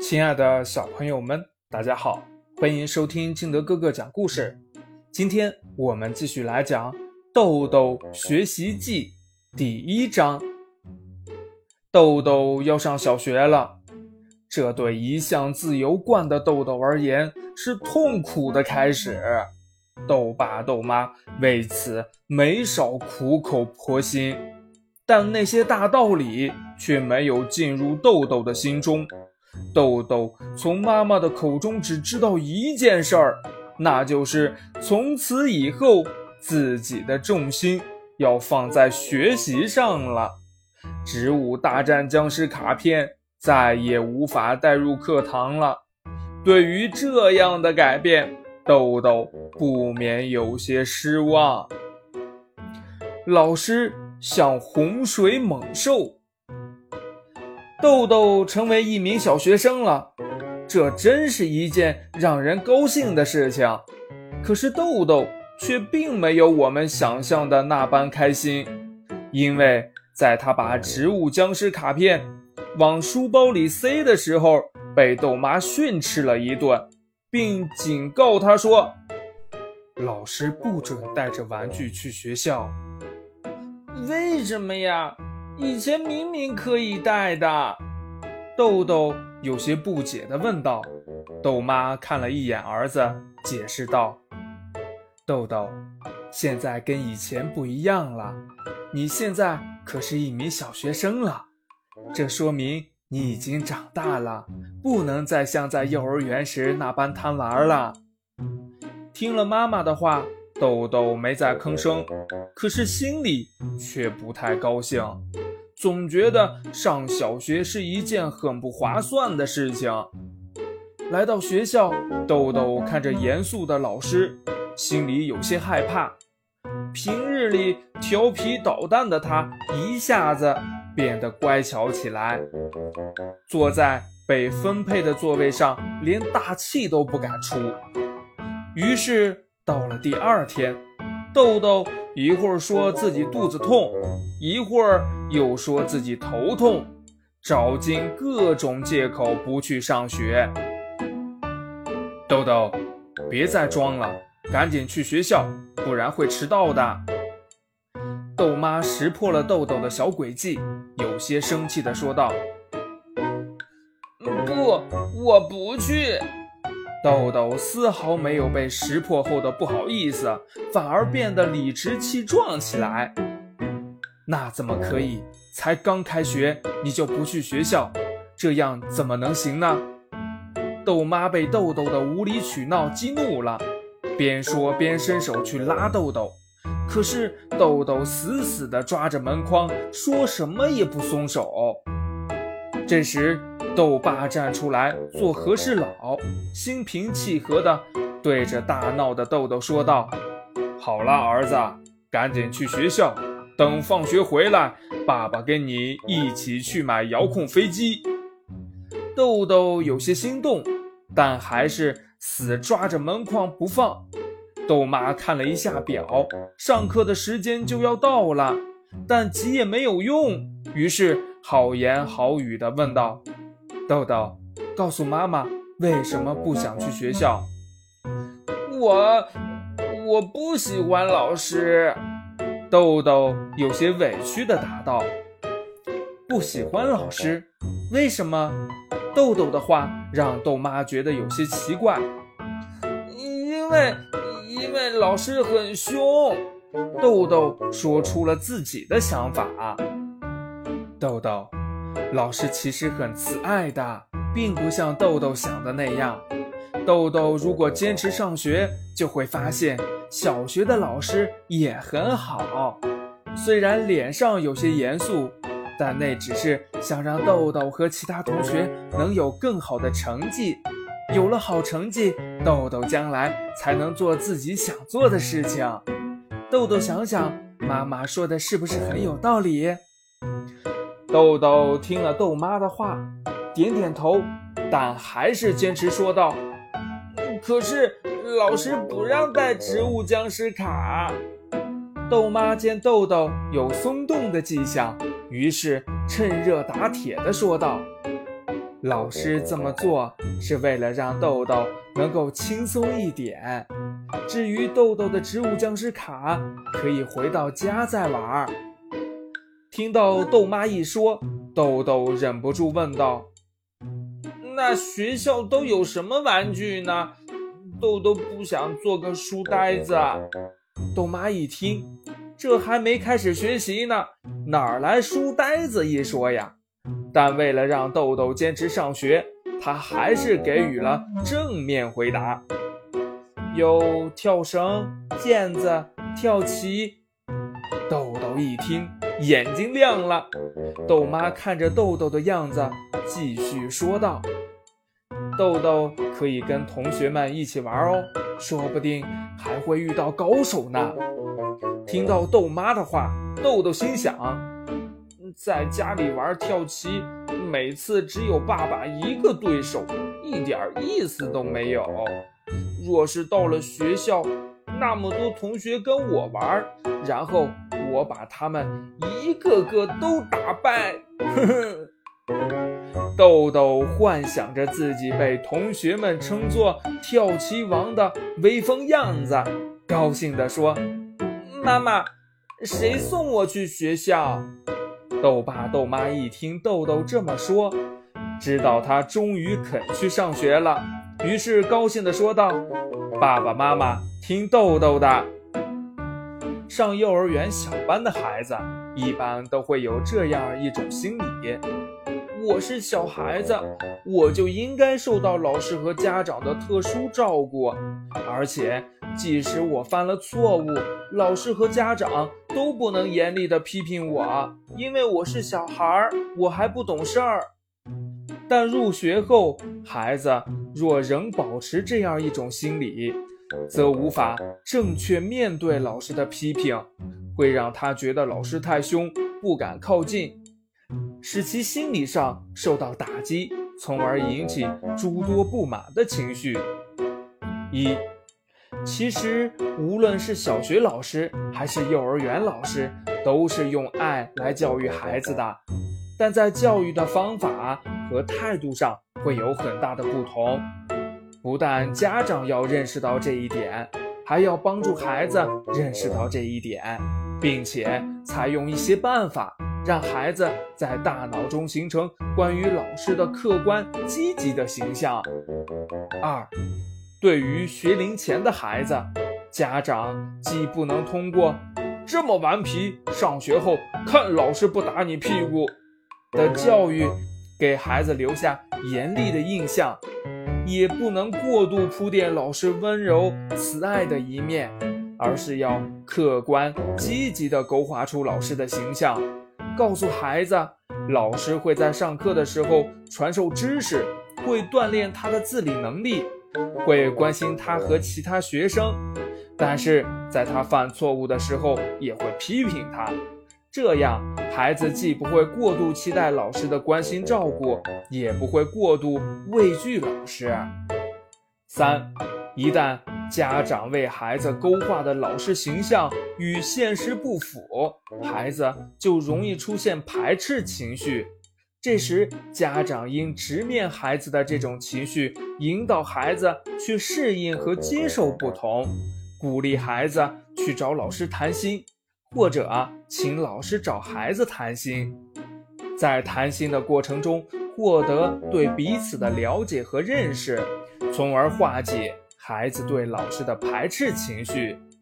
亲爱的小朋友们，大家好，欢迎收听金德哥哥讲故事。今天我们继续来讲《豆豆学习记》第1章。豆豆要上小学了，这对一向自由惯的豆豆而言是痛苦的开始。豆爸豆妈为此没少苦口婆心，但那些大道理却没有进入豆豆的心中。豆豆从妈妈的口中只知道一件事儿，那就是从此以后自己的重心要放在学习上了。植物大战僵尸卡片再也无法带入课堂了。对于这样的改变，豆豆不免有些失望。老师像洪水猛兽，豆豆成为一名小学生了，这真是一件让人高兴的事情。可是豆豆却并没有我们想象的那般开心，因为在他把植物僵尸卡片往书包里塞的时候，被豆妈训斥了一顿，并警告他说，老师不准带着玩具去学校。为什么呀？以前明明可以带的。豆豆有些不解地问道。豆妈看了一眼儿子，解释道，豆豆，现在跟以前不一样了，你现在可是一名小学生了，这说明你已经长大了，不能再像在幼儿园时那般贪玩了。听了妈妈的话，豆豆没再吭声，可是心里却不太高兴，总觉得上小学是一件很不划算的事情。来到学校，豆豆看着严肃的老师，心里有些害怕。平日里调皮捣蛋的他一下子变得乖巧起来，坐在被分配的座位上连大气都不敢出。于是到了第2天，豆豆一会儿说自己肚子痛，一会儿又说自己头痛，找尽各种借口不去上学。豆豆，别再装了，赶紧去学校，不然会迟到的。豆妈识破了豆豆的小诡计，有些生气地说道，不，我不去。豆豆丝毫没有被识破后的不好意思，反而变得理直气壮起来。那怎么可以？才刚开学你就不去学校，这样怎么能行呢？豆妈被豆豆的无理取闹激怒了，边说边伸手去拉豆豆，可是豆豆死死地抓着门框，说什么也不松手。这时豆爸站出来做和事佬，心平气和地对着大闹的豆豆说道，好了儿子，赶紧去学校，等放学回来，爸爸跟你一起去买遥控飞机。豆豆有些心动，但还是死抓着门框不放。豆妈看了一下表，上课的时间就要到了，但急也没有用，于是好言好语地问道，豆豆，告诉妈妈为什么不想去学校。我不喜欢老师。豆豆有些委屈地答道。不喜欢老师？为什么？豆豆的话让豆妈觉得有些奇怪。因为老师很凶。豆豆说出了自己的想法。豆豆，老师其实很慈爱的，并不像豆豆想的那样。豆豆如果坚持上学，就会发现小学的老师也很好，虽然脸上有些严肃，但那只是想让豆豆和其他同学能有更好的成绩。有了好成绩，豆豆将来才能做自己想做的事情。豆豆想想，妈妈说的是不是很有道理？豆豆听了豆妈的话，点点头，但还是坚持说道，可是老师不让带植物僵尸卡。豆妈见豆豆有松动的迹象，于是趁热打铁地说道， 老师这么做是为了让豆豆能够轻松一点。至于豆豆的植物僵尸卡，可以回到家再玩。听到豆妈一说，豆豆忍不住问道：那学校都有什么玩具呢？豆豆不想做个书呆子。豆妈一听，这还没开始学习呢，哪来书呆子一说呀？但为了让豆豆坚持上学，他还是给予了正面回答。有跳绳、毽子、跳棋。豆豆一听，眼睛亮了。豆妈看着豆豆的样子，继续说道：豆豆可以跟同学们一起玩哦，说不定还会遇到高手呢。听到豆妈的话，豆豆心想，在家里玩跳棋，每次只有爸爸一个对手，一点意思都没有。若是到了学校，那么多同学跟我玩，然后我把他们一个个都打败。豆豆幻想着自己被同学们称作跳棋王的威风样子，高兴地说：妈妈，谁送我去学校？豆爸豆妈一听豆豆这么说，知道他终于肯去上学了，于是高兴地说道：爸爸妈妈听豆豆的。上幼儿园小班的孩子一般都会有这样一种心理：我是小孩子，我就应该受到老师和家长的特殊照顾，而且即使我犯了错误，老师和家长都不能严厉地批评我，因为我是小孩，我还不懂事儿。但入学后，孩子若仍保持这样一种心理，则无法正确面对老师的批评，会让他觉得老师太凶，不敢靠近，使其心理上受到打击，从而引起诸多不满的情绪。其实无论是小学老师还是幼儿园老师，都是用爱来教育孩子的，但在教育的方法和态度上会有很大的不同。不但家长要认识到这一点，还要帮助孩子认识到这一点，并且采用一些办法，让孩子在大脑中形成关于老师的客观积极的形象。对于学龄前的孩子，家长既不能通过这么顽皮，上学后看老师不打你屁股的教育给孩子留下严厉的印象，也不能过度铺垫老师温柔慈爱的一面，而是要客观积极地勾画出老师的形象，告诉孩子，老师会在上课的时候传授知识，会锻炼他的自理能力，会关心他和其他学生，但是在他犯错误的时候也会批评他。这样孩子既不会过度期待老师的关心照顾，也不会过度畏惧老师。一旦家长为孩子勾画的老师形象与现实不符，孩子就容易出现排斥情绪。这时家长应直面孩子的这种情绪，引导孩子去适应和接受不同，鼓励孩子去找老师谈心，或者请老师找孩子谈心。在谈心的过程中，获得对彼此的了解和认识，从而化解孩子对老师的排斥情绪。